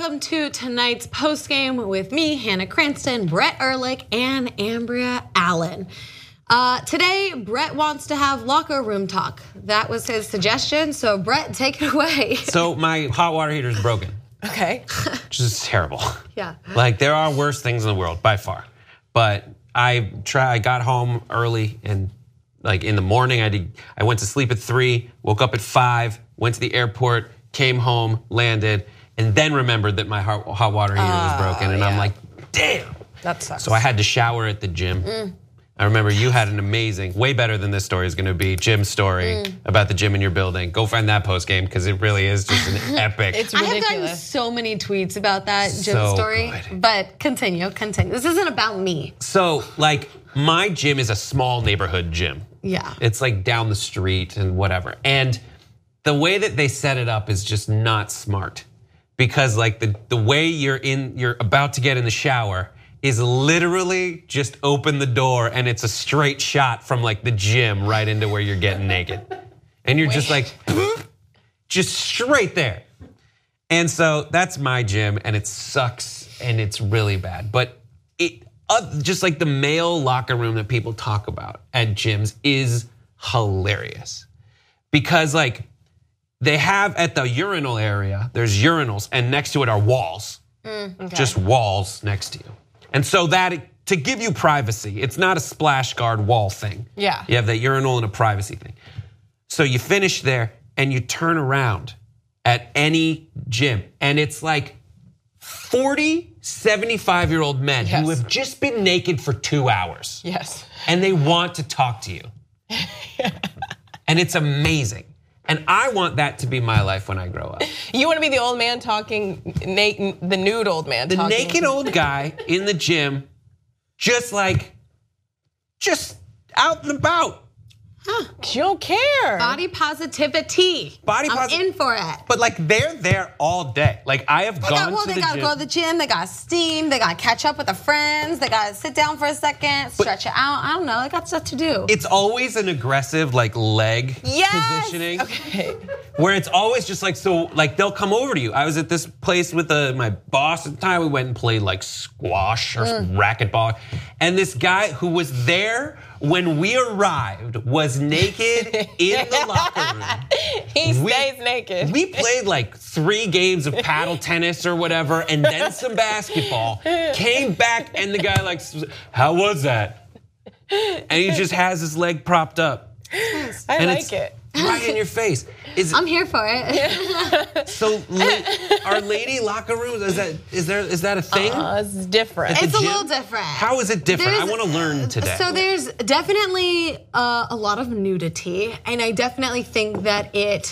welcome to tonight's postgame with me, Hannah Cranston, Brett Ehrlich, and Ambria Allen. Today, Brett wants to have locker room talk. That was his suggestion, so Brett, take it away. So my hot water heater is broken. Okay. Which is terrible. Yeah. Like there are worse things in the world by far. But I got home early and like in the morning I went to sleep at 3, woke up at 5, went to the airport, came home, landed, and then remembered that my hot water heater was broken. And I'm like, damn. That sucks. So I had to shower at the gym. I remember you had an amazing, way better than this story is gonna be, gym story about the gym in your building. Go find that post game because it really is just an epic. It's I ridiculous. have gotten so many tweets about that gym So story, good. but continue. This isn't about me. So like my gym is a small neighborhood gym. Yeah. It's like down the street and whatever. And the way that they set it up is just not smart. Because like the way you're about to get in the shower is literally just open the door and it's a straight shot from like the gym right into where you're getting naked. And you're just like, just straight there. And so that's my gym and it sucks and it's really bad. But it just like the male locker room that people talk about at gyms is hilarious. Because like they have at the urinal area, there's urinals and next to it are walls. Just walls next to you. And so that, to give you privacy, it's not a splash guard wall thing. Yeah. You have that urinal and a privacy thing. So you finish there and you turn around at any gym and it's like 40, 75-year-old men who have just been naked for 2 hours. Yes. And they want to talk to you. And it's amazing. And I want that to be my life when I grow up. You want to be the old man talking, the nude old man talking. The naked old guy in the gym, just out and about. You don't care. Body positivity. I'm in for it. But like they're there all day. Like I have gone to the gym. They gotta go to the gym, they gotta steam, they gotta catch up with their friends, they gotta sit down for a second, stretch it out. I don't know, they got stuff to do. It's always an aggressive like leg positioning. Okay. Where it's always just like, so like they'll come over to you. I was at this place with my boss at the time. We went and played like squash or racquetball. And this guy who was there when we arrived was naked in the locker room. He stays naked. We played like 3 games of paddle tennis or whatever, and then some basketball. Came back and the guy like, how was that? And he just has his leg propped up. I like it. Right in your face. I'm here for it. So are lady locker rooms, is that a thing? It's different. It's a little different. How is it different? I want to learn today. So there's definitely a lot of nudity, and I definitely think that it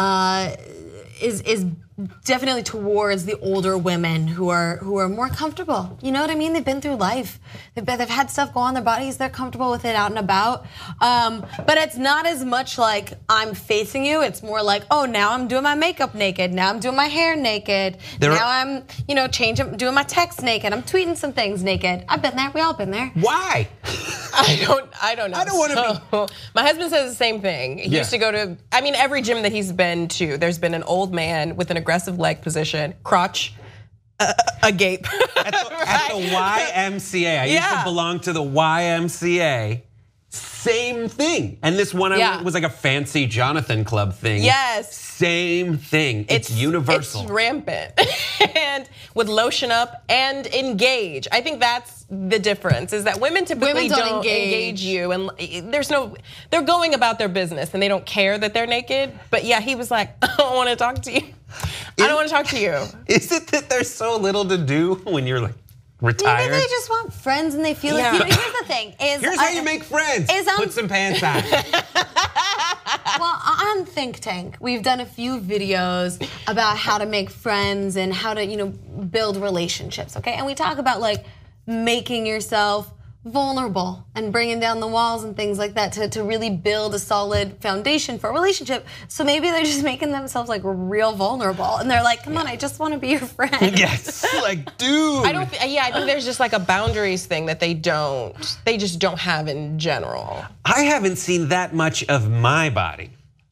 is definitely towards the older women who are more comfortable. You know what I mean? They've been through life. They've had stuff go on their bodies. They're comfortable with it out and about. But it's not as much like I'm facing you. It's more like, oh, now I'm doing my makeup naked. Now I'm doing my hair naked. Now I'm, doing my text naked. I'm tweeting some things naked. I've been there. We all been there. Why? I don't know. I don't want to be. My husband says the same thing. He used to go to, every gym that he's been to, there's been an old man with an aggressive leg position, crotch, agape. At the YMCA. I used to belong to the YMCA. Same thing. And this one was like a fancy Jonathan Club thing. Yes. Same thing. It's universal. It's rampant. And would lotion up and engage. I think that's the difference, is that women typically don't engage you. And they're going about their business and they don't care that they're naked. But yeah, he was like, I don't want to talk to you. I don't want to talk to you. Is it that there's so little to do when you're like retired? Maybe they just want friends and they feel like, here's the thing. Here's how you make friends. Put some pants on. Well, on Think Tank, we've done a few videos about how to make friends and how to, build relationships, okay? And we talk about like making yourself vulnerable and bringing down the walls and things like that to really build a solid foundation for a relationship. So maybe they're just making themselves like real vulnerable and they're like, come on, I just want to be your friend. Yes, like dude. I think there's just like a boundaries thing that they just don't have in general. I haven't seen that much of my body.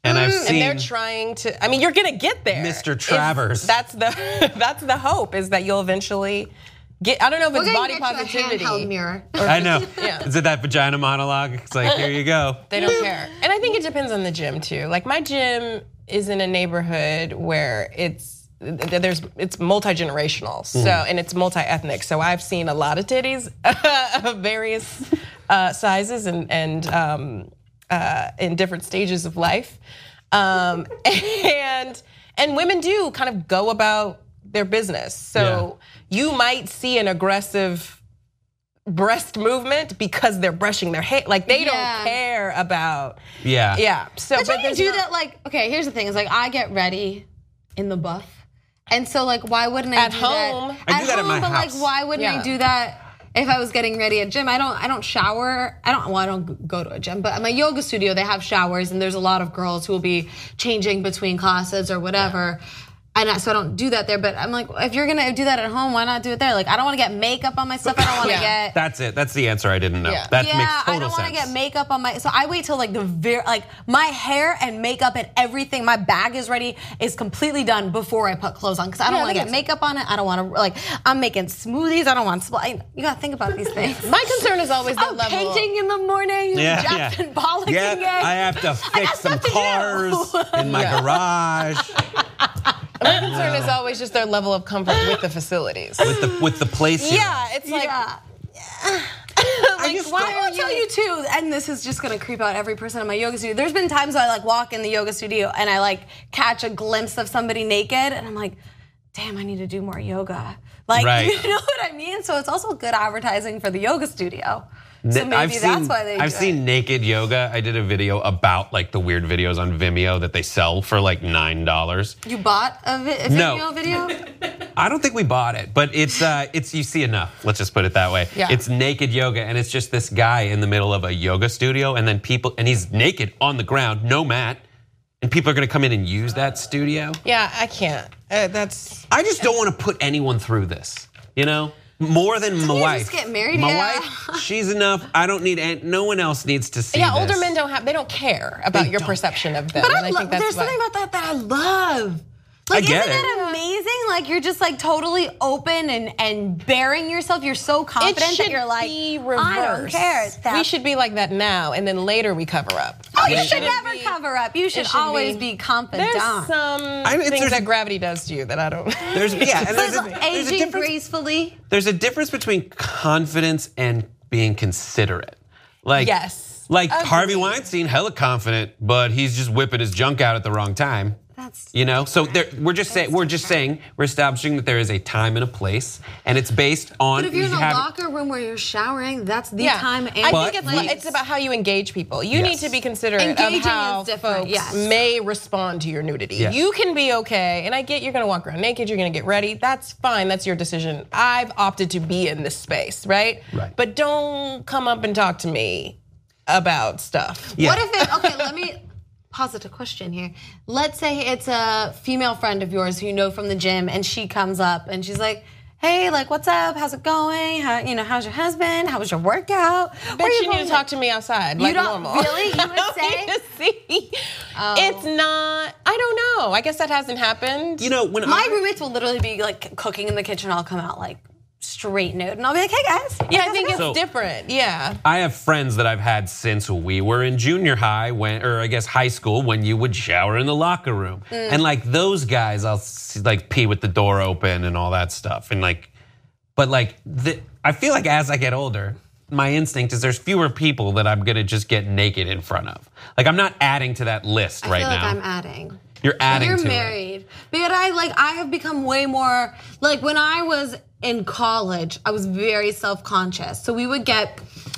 And I've seen. And they're trying to. I mean, you're gonna get there, Mr. Travers. That's the hope, is that you'll eventually get. I don't know if it's body positivity. A handheld mirror. I know. Yeah. Is it that vagina monologue? It's like, here you go. They don't care. And I think it depends on the gym too. Like my gym is in a neighborhood where it's multi-generational, so and it's multi-ethnic. So I've seen a lot of titties of various sizes and in different stages of life, and women do kind of go about their business. So you might see an aggressive breast movement because they're brushing their hair. Like they don't care about. Yeah. So but you do that. Like, okay, here's the thing: is like I get ready in the buff, and so like why wouldn't I at do home? That? I do that at my but house. like why wouldn't I do that? If I was getting ready at gym, I don't shower. I don't go to a gym, but at my yoga studio, they have showers, and there's a lot of girls who will be changing between classes or whatever. And so I don't do that there, but I'm like, if you're gonna do that at home, why not do it there? Like, I don't want to get makeup on my stuff. I don't want to get. That's it. That's the answer I didn't know. Yeah. That makes total sense. I don't want to get makeup on my. So I wait till like my hair and makeup and everything. My bag is ready, is completely done before I put clothes on because I don't want to get makeup on it. I don't want to I'm making smoothies. I don't want. You gotta think about these things. My concern is always the level. Painting in the morning. Jackson Pollock. I have to fix some cars in my garage. My concern is always just their level of comfort with the facilities. With the place. Yeah, it's like. I will tell you too, and this is just gonna creep out every person in my yoga studio. There's been times I like walk in the yoga studio and I like catch a glimpse of somebody naked, and I'm like, damn, I need to do more yoga. Like, you know what I mean? So it's also good advertising for the yoga studio. So maybe that's why they do it. I've seen naked yoga. I did a video about like the weird videos on Vimeo that they sell for like $9. You bought a Vimeo video? I don't think we bought it, but it's you see enough. Let's just put it that way. Yeah. It's naked yoga, and it's just this guy in the middle of a yoga studio, and then he's naked on the ground, no mat, and people are gonna come in and use that studio. Yeah, I can't. I just don't want to put anyone through this, you know? More than my wife. Just get married. My wife, she's enough. I don't need. No one else needs to see. Yeah, this. older men don't care about your perception of them. But and I think that's there's something about that I love. Like, I get isn't it amazing? Like, you're just like totally open and bearing yourself. You're so confident that you're like, I don't care. We should be like that now, and then later we cover up. Oh, you should never cover up. You should always be confident. There's some things that gravity does to you that I don't. There's aging gracefully. There's a difference between confidence and being considerate. Like, yes. Like Harvey Weinstein, hella confident, but he's just whipping his junk out at the wrong time. You know, so we're establishing that there is a time and a place, and it's based on. But if you're in a locker room where you're showering, that's the time. And I think it's about how you engage people. You need to be considerate of how folks may respond to your nudity. Yes. You can be okay, and I get you're going to walk around naked, you're going to get ready. That's fine. That's your decision. I've opted to be in this space, right? But don't come up and talk to me about stuff. Yeah. What if let me posit a question here. Let's say it's a female friend of yours who you know from the gym, and she comes up and she's like, hey, like, what's up? How's it going? How's your husband? How was your workout? But you need to talk to me outside, like normal. Really? You would say? It's not, I don't know. I guess that hasn't happened. You know, when my roommates will literally be like cooking in the kitchen, I'll come out like straight nude, and I'll be like, hey guys. Yeah, I think it's different. Yeah. I have friends that I've had since we were in junior high, high school, when you would shower in the locker room, and like those guys, I'll like pee with the door open and all that stuff, and like, but like I feel like as I get older, my instinct is there's fewer people that I'm gonna just get naked in front of. Like I'm not adding to that list right now. I feel like I'm adding. You're adding to it. You're married. Because I have become way more, like when I was in college, I was very self-conscious. So we would get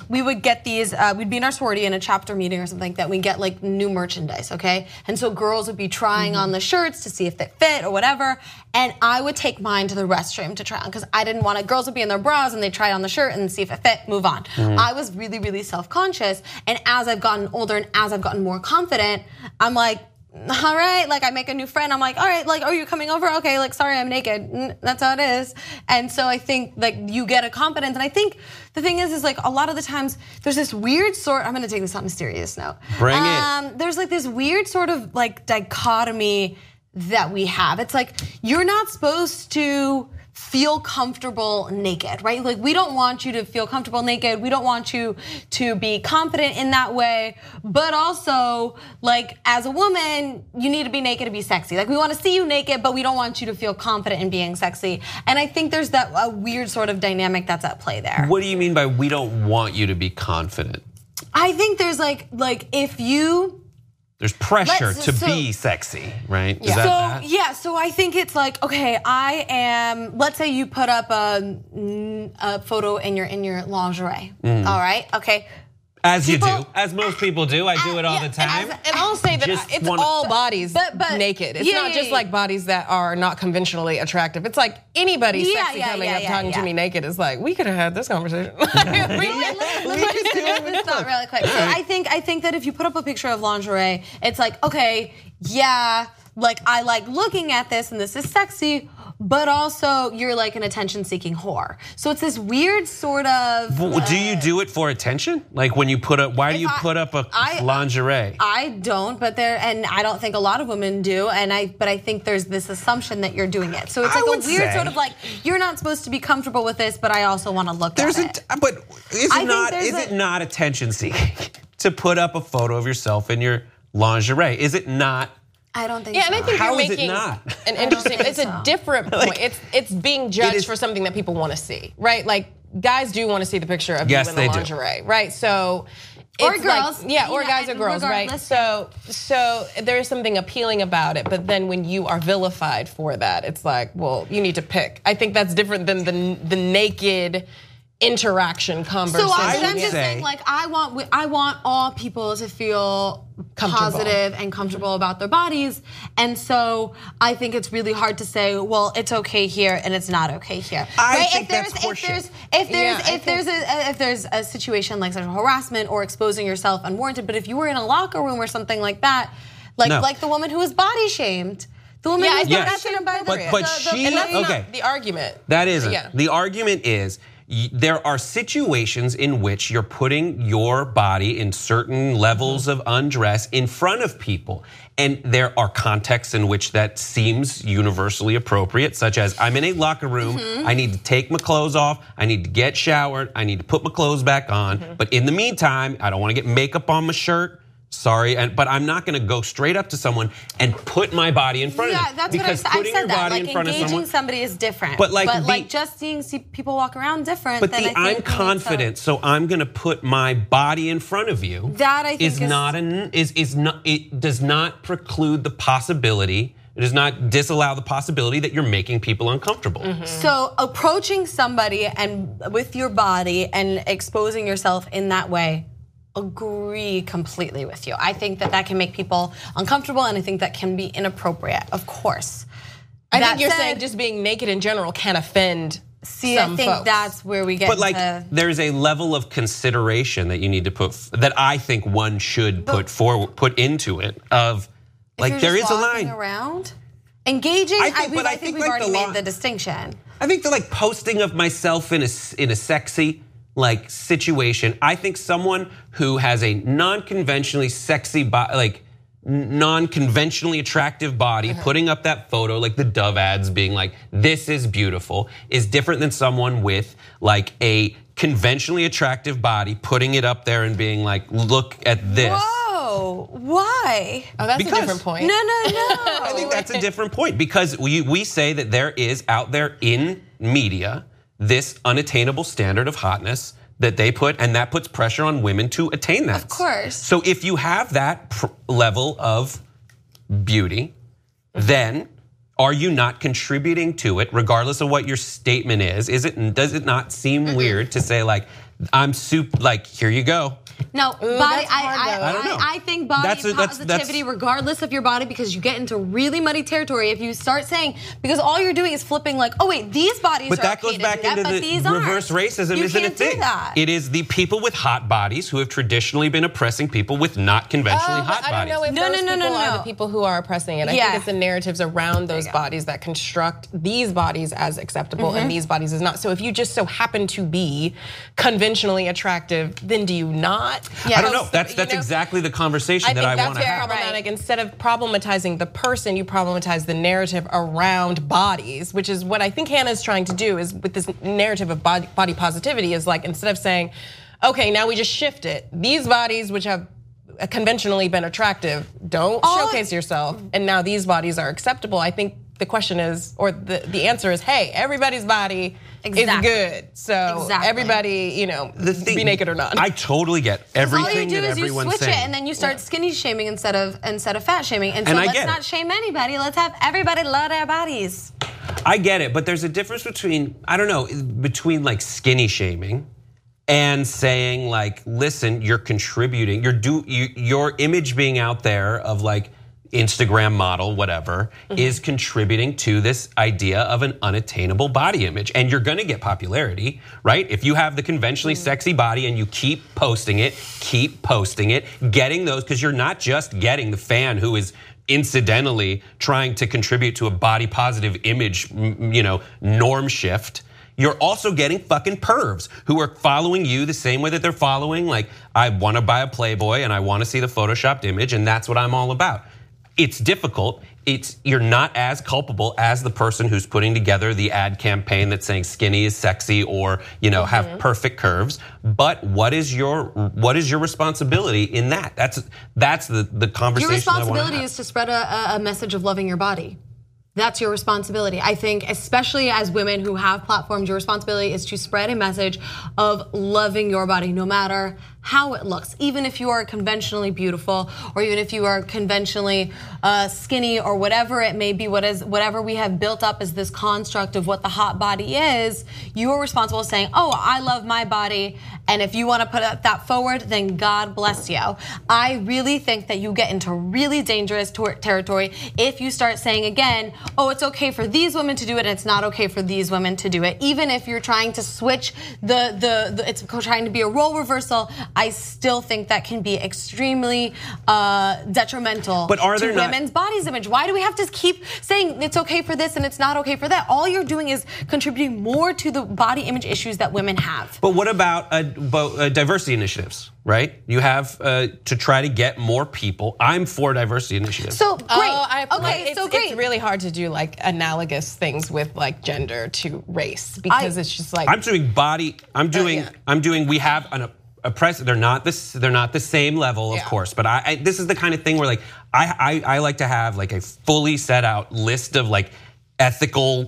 these, we'd be in our sorority in a chapter meeting or something like that. We'd get like new merchandise, okay? And so girls would be trying on the shirts to see if they fit or whatever. And I would take mine to the restroom to try on because I didn't want to, girls would be in their bras and they'd try on the shirt and see if it fit, move on. I was really, really self-conscious. And as I've gotten older and as I've gotten more confident, I'm like, all right, like I make a new friend, I'm like, all right, like, oh, you're coming over? Okay, like, sorry, I'm naked. That's how it is. And so I think like you get a confidence. And I think the thing is like a lot of the times there's this weird I'm gonna take this on a serious note. Bring it. There's like this weird sort of like dichotomy that we have. It's like, you're not supposed to feel comfortable naked, right? Like we don't want you to feel comfortable naked. We don't want you to be confident in that way. But also, like as a woman, you need to be naked to be sexy. Like we want to see you naked, but we don't want you to feel confident in being sexy. And I think there's that a weird sort of dynamic that's at play there. What do you mean by we don't want you to be confident? I think there's like if you there's pressure to be sexy, right? Yeah. So I think it's like, okay, I am. Let's say you put up a photo in your lingerie. All right, okay. As you do, as most people do. I do it all the time. And I'll say that it's all bodies naked. It's not just like bodies that are not conventionally attractive. It's like anybody sexy coming up talking to me naked is like, we could have had this conversation. Let's not really quick. So I think that if you put up a picture of lingerie, it's like, okay, yeah, like I like looking at this and this is sexy, but also you're like an attention-seeking whore. So it's this weird sort of. Do you do it for attention? Like when you put up, why do you put up a lingerie? I don't, and I don't think a lot of women do, but I think there's this assumption that you're doing it. So it's like a weird sort of like, you're not supposed to be comfortable with this, but I also want to look at it. But is it not attention-seeking to put up a photo of yourself in your lingerie? Is it not? I don't think so. Yeah, and I think you're making an interesting, it's a different point. It's being judged for something that people want to see, right? Like guys do want to see the picture of you in the lingerie, right? So or girls. Like, or guys or girls, right? So there is something appealing about it, but then when you are vilified for that, it's like, well, you need to pick. I think that's different than the naked interaction conversation. So I'm just saying, like, I want all people to feel positive and comfortable about their bodies, and so I think it's really hard to say, well, it's okay here and it's not okay here. I think that's horseshit. If there's a situation like sexual harassment or exposing yourself unwarranted, but if you were in a locker room or something like that, like the woman who was body shamed. The woman who was body shamed by not the argument. That isn't. Yeah. The argument is, there are situations in which you're putting your body in certain levels of undress in front of people. And there are contexts in which that seems universally appropriate, such as I'm in a locker room, I need to take my clothes off, I need to get showered, I need to put my clothes back on. But in the meantime, I don't want to get makeup on my shirt. Sorry, but I'm not going to go straight up to someone and put my body in front of them. Yeah, that's what I said. Putting your body in front of someone, engaging somebody is different. But just seeing people walk around different. But I'm confident, so I'm going to put my body in front of you. That I think it does not preclude the possibility. It does not disallow the possibility that you're making people uncomfortable. So approaching somebody and with your body and exposing yourself in that way. Agree completely with you. I think that can make people uncomfortable, and I think that can be inappropriate, of course. I think you're saying just being naked in general can offend some folks. That's where we get But there's a level of consideration that you need to that I think one should put into it of, like, there is a line. Around? Engaging, I think we've already made the distinction. I think the posting of myself in a sexy situation. I think someone who has a non-conventionally sexy body, non-conventionally attractive body, putting up that photo, like the Dove ads being like, this is beautiful, is different than someone with a conventionally attractive body, putting it up there and being like, look at this. Whoa, why? Oh, that's a different point. No. I think that's a different point because we say that there is out there in media this unattainable standard of hotness that they put, and that puts pressure on women to attain that. Of course. So if you have that level of beauty, then are you not contributing to it, regardless of what your statement is? Does it not seem weird to say, I'm here you go. No, body. I don't know. I think body positivity, regardless of your body, because you get into really muddy territory if you start saying, because all you're doing is flipping like, oh wait, these bodies but are that okay goes back into the reverse racism, isn't a thing. It is the people with hot bodies who have traditionally been oppressing people with not conventionally hot bodies. I don't know if those people are the people who are oppressing it. I think it's the narratives around those bodies that construct these bodies as acceptable and these bodies as not. So if you just so happen to be conventionally attractive, then do you not? I don't know. That's exactly the conversation that I want to have. I think that's problematic. Instead of problematizing the person, you problematize the narrative around bodies, which is what I think Hannah's trying to do. Is with this narrative of body positivity, is like instead of saying, okay, now we just shift it. These bodies, which have conventionally been attractive, don't showcase yourself, and now these bodies are acceptable. I think the question is, or the answer is, hey, everybody's body is good. So everybody, be naked or not. I totally get everything that everyone's saying. All you do is you switch it, and then you start skinny shaming instead of fat shaming. And so let's not shame anybody. Let's have everybody love their bodies. I get it, but there's a difference between, I don't know, between like skinny shaming and saying like, listen, you're contributing, your image being out there of like Instagram model, whatever, is contributing to this idea of an unattainable body image. And you're gonna get popularity, right? If you have the conventionally sexy body and you keep posting it, getting those, because you're not just getting the fan who is incidentally trying to contribute to a body positive image, norm shift. You're also getting fucking pervs who are following you the same way that they're following, like, I wanna buy a Playboy and I wanna see the photoshopped image, and that's what I'm all about. It's difficult. You're not as culpable as the person who's putting together the ad campaign that's saying skinny is sexy or have perfect curves. But what is your responsibility in that? That's the conversation. Your responsibility is to spread a message of loving your body. That's your responsibility. I think, especially as women who have platforms, your responsibility is to spread a message of loving your body, no matter how it looks. Even if you are conventionally beautiful, or even if you are conventionally skinny, or whatever it may be, whatever we have built up as this construct of what the hot body is, you are responsible for saying, oh, I love my body, and if you want to put that forward, then God bless you. I really think that you get into really dangerous territory if you start saying again, oh, it's okay for these women to do it, and it's not okay for these women to do it. Even if you're trying to switch it's trying to be a role reversal, I still think that can be extremely detrimental to women's bodies image. Why do we have to keep saying it's okay for this and it's not okay for that? All you're doing is contributing more to the body image issues that women have. But what about diversity initiatives, right? You have to try to get more people. I'm for diversity initiatives. So great. It's really hard to do like analogous things with like gender to race, because it's just like I'm doing body. I'm doing. We have an oppressive. They're not the same level, of course. But this is the kind of thing where like I like to have like a fully set out list of like ethical,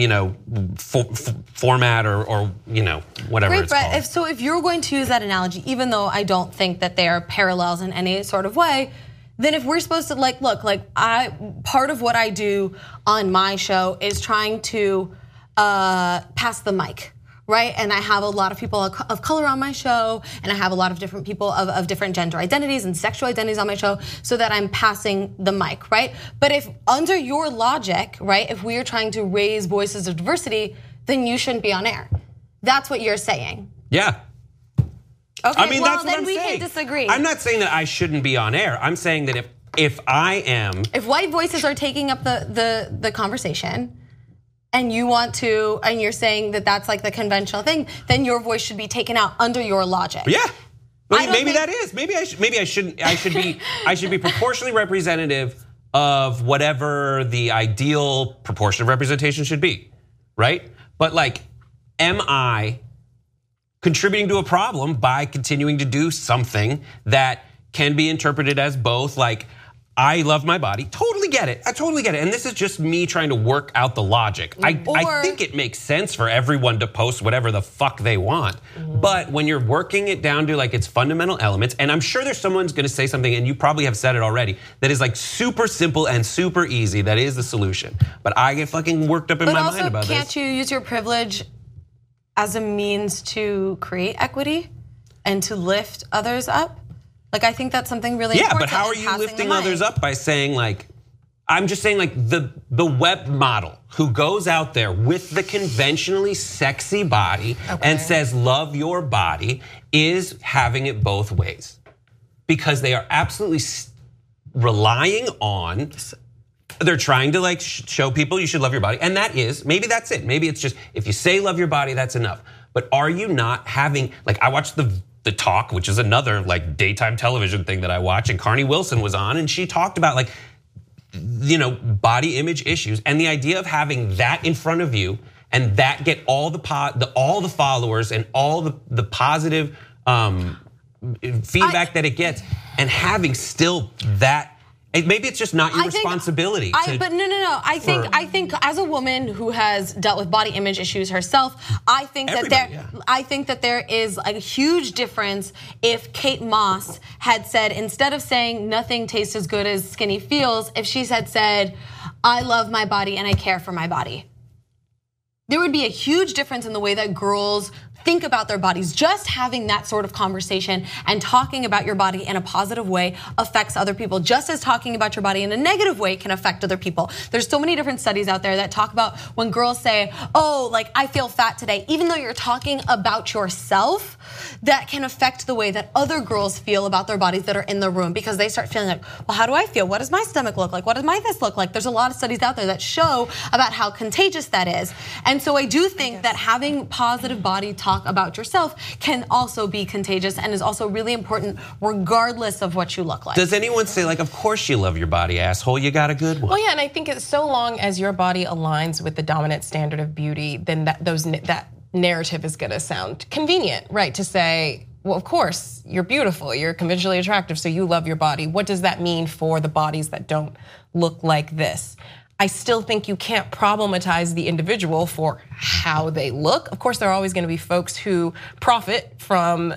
format or whatever. Great, it's Brett. called. If you're going to use that analogy, even though I don't think that they are parallels in any sort of way, then if we're supposed to part of what I do on my show is trying to pass the mic. Right, and I have a lot of people of color on my show, and I have a lot of different people of different gender identities and sexual identities on my show, so that I'm passing the mic, right? But if under your logic, right, if we are trying to raise voices of diversity, then you shouldn't be on air. That's what you're saying. Yeah. Okay, I mean, well, that's what then I'm we saying. can disagree. I'm not saying that I shouldn't be on air. I'm saying that if if white voices are taking up the conversation, and you're saying that that's like the conventional thing, then your voice should be taken out under your logic. Yeah. Maybe that is. Maybe I should be proportionally representative of whatever the ideal proportion of representation should be, right? But like, am I contributing to a problem by continuing to do something that can be interpreted as both like, I love my body, totally get it. I totally get it. And this is just me trying to work out the logic. I think it makes sense for everyone to post whatever the fuck they want. But when you're working it down to like its fundamental elements, and I'm sure there's someone's gonna say something, and you probably have said it already, that is like super simple and super easy, that is the solution. But I get fucking worked up in my mind about this. But also, can't you use your privilege as a means to create equity and to lift others up? Like, I think that's something really important. Yeah, but how are you lifting others up by saying like, I'm just saying like the web model who goes out there with the conventionally sexy body and says love your body is having it both ways. Because they are absolutely relying on, they're trying to like show people you should love your body. And that is, maybe that's it. Maybe it's just, if you say love your body, that's enough. But are you not having, like I watched the Talk, which is another like daytime television thing that I watch, and Carney Wilson was on and she talked about like, body image issues, and the idea of having that in front of you and that get all the followers and all the positive feedback that it gets, and having still that. Maybe it's just not your responsibility. But no. I think as a woman who has dealt with body image issues herself, I think that there is a huge difference if Kate Moss had said, instead of saying nothing tastes as good as skinny feels, if she had said, I love my body and I care for my body. There would be a huge difference in the way that girls think about their bodies. Just having that sort of conversation and talking about your body in a positive way affects other people, just as talking about your body in a negative way can affect other people. There's so many different studies out there that talk about when girls say, oh, like I feel fat today, even though you're talking about yourself, that can affect the way that other girls feel about their bodies that are in the room, because they start feeling like, well, how do I feel? What does my stomach look like? What does my this look like? There's a lot of studies out there that show about how contagious that is. And so I do think that having positive body talk about yourself can also be contagious and is also really important regardless of what you look like. Does anyone say like, of course you love your body, asshole, you got a good one? Well, yeah, and I think it's so long as your body aligns with the dominant standard of beauty, then that narrative is gonna sound convenient, right? To say, well, of course, you're beautiful, you're conventionally attractive, so you love your body. What does that mean for the bodies that don't look like this? I still think you can't problematize the individual for how they look. Of course, there are always gonna be folks who profit from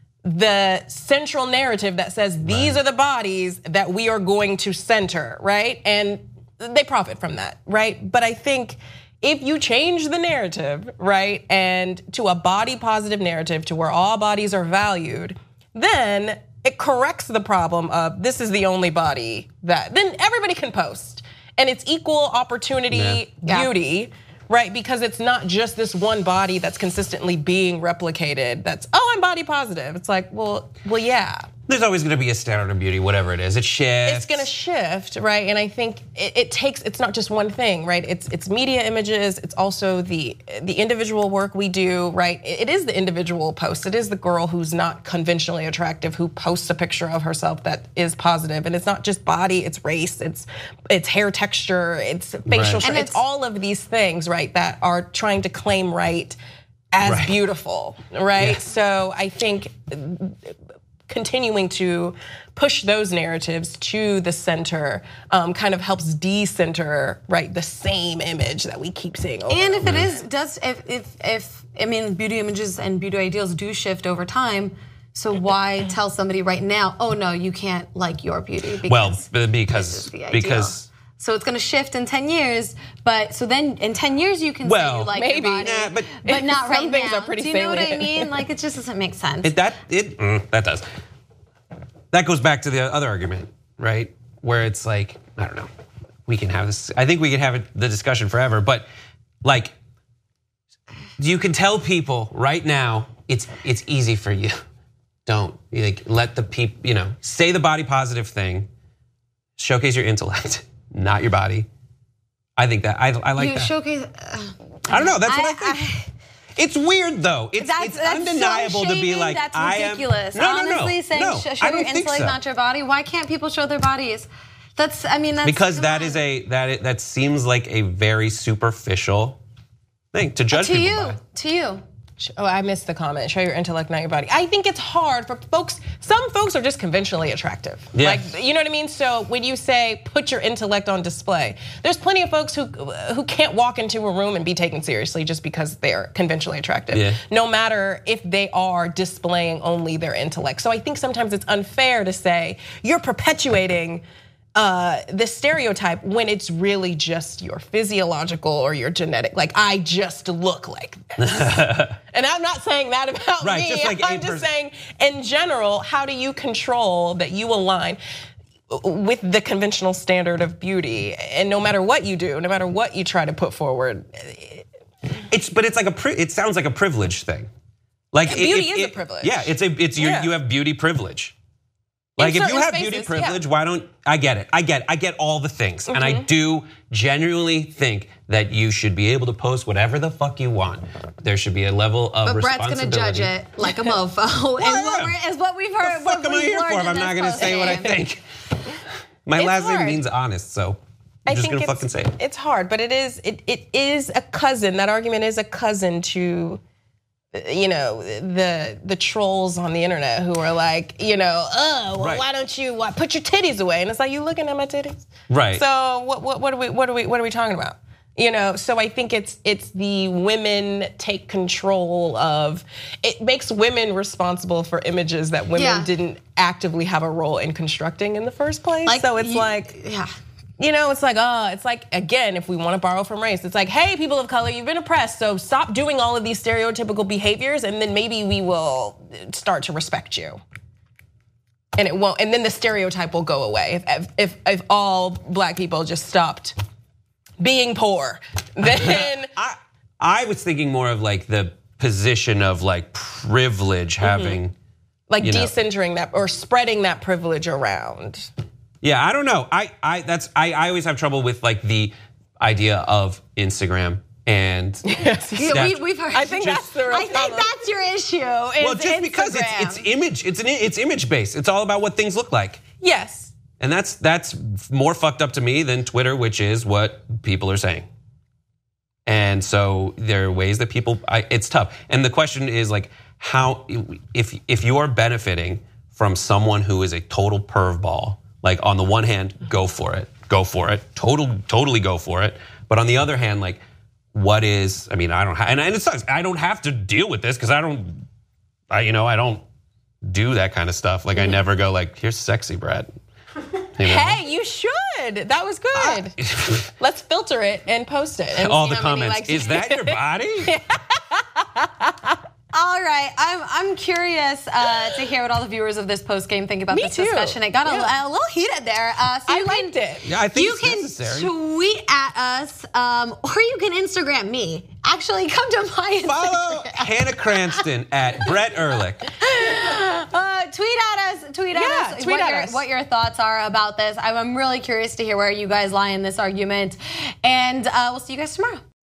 the central narrative that says these are the bodies that we are going to center, right? And they profit from that, right? But I think if you change the narrative, right, and to a body positive narrative to where all bodies are valued, then it corrects the problem of this is the only body that, then everybody can post. And it's equal opportunity beauty, right? Because it's not just this one body that's consistently being replicated. That's, oh, I'm body positive. It's like, well, yeah. There's always gonna be a standard of beauty, whatever it is. It shifts. It's gonna shift, right? And I think it's not just one thing, right? It's media images, it's also the individual work we do, right? It is the individual post. It is the girl who's not conventionally attractive who posts a picture of herself that is positive. And it's not just body, it's race, it's hair texture, it's facial shape, it's all of these things, right, that are trying to claim right as beautiful, right? Yeah. So I think continuing to push those narratives to the center kind of helps decenter, right, the same image that we keep seeing over. And if it is, if I mean, beauty images and beauty ideals do shift over time, so why tell somebody right now, oh no, you can't like your beauty? Because so it's gonna shift in 10 years, but so then in 10 years you can say you like your body, but not right now. Some things are pretty salient. Do you know what I mean? Like it just doesn't make sense. That does. That goes back to the other argument, right? Where it's like, I don't know, we can have this, I think we can have the discussion forever, but like, you can tell people right now, it's easy for you. Don't, like, let the people, say the body positive thing, showcase your intellect. Not your body. I think that I like that. Showcase. I don't know. That's what I think. It's weird though. It's undeniable so to be like, that's ridiculous. Honestly, saying show your intellect, not your body. Why can't people show their bodies? That's because that seems like a very superficial thing to judge people by. To you. Oh, I missed the comment. Show your intellect, not your body. I think it's hard for folks. Some folks are just conventionally attractive. Yeah. Like, you know what I mean? So when you say put your intellect on display, there's plenty of folks who can't walk into a room and be taken seriously just because they're conventionally attractive. Yeah. No matter if they are displaying only their intellect. So I think sometimes it's unfair to say you're perpetuating the stereotype when it's really just your physiological or your genetic. Like, I just look like this. And I'm not saying that about me. Just like I'm just saying, in general, how do you control that you align with the conventional standard of beauty? And no matter what you do, no matter what you try to put forward, it sounds like a privilege thing. Like beauty is a privilege. Yeah, you have beauty privilege. Like if you have beauty privilege, why don't I get it? I get all the things, and I do genuinely think that you should be able to post whatever the fuck you want. There should be a level of responsibility. Brett's gonna judge it like a mofo. is what we've heard. What the fuck am I here for if I'm not gonna say what I think? My last name means honest, so I'm just gonna fucking say it. It's hard, but it is a cousin. That argument is a cousin to, you know, the trolls on the internet who are like, you know, why don't you put your titties away? And it's like, you looking at my titties, right? So what are we talking about? You know, so I think it's the women take control of. It makes women responsible for images that women didn't actively have a role in constructing in the first place. So it's you know, it's like, again, if we want to borrow from race, it's like, hey, people of color, you've been oppressed, so stop doing all of these stereotypical behaviors, and then maybe we will start to respect you. And it won't, and then the stereotype will go away. If all black people just stopped being poor, then I was thinking more of like the position of like privilege having, like decentering that or spreading that privilege around. Yeah, I don't know. I always have trouble with like the idea of Instagram and we've heard. I think that's the real problem. I think that's your issue. Well, just because it's image based. It's all about what things look like. Yes. And that's more fucked up to me than Twitter, which is what people are saying. And so there are ways that it's tough. And the question is like, how if you are benefiting from someone who is a total perv ball. Like on the one hand, go for it, totally go for it. But on the other hand, like, I don't, and it sucks. I don't have to deal with this because I don't do that kind of stuff. Like I never go like, here's sexy Brett. You know? Hey, you should. That was good. Let's filter it and post it. And all the comments. Is that your body? All right, I'm curious to hear what all the viewers of this post game think about this discussion. It got a little heated there. So I liked it. Yeah, I think you can tweet at us, or you can Instagram me. Actually, come to my Instagram. Follow Hannah Cranston at Brett Ehrlich. Tweet at us what your thoughts are about this. I'm really curious to hear where you guys lie in this argument, and we'll see you guys tomorrow.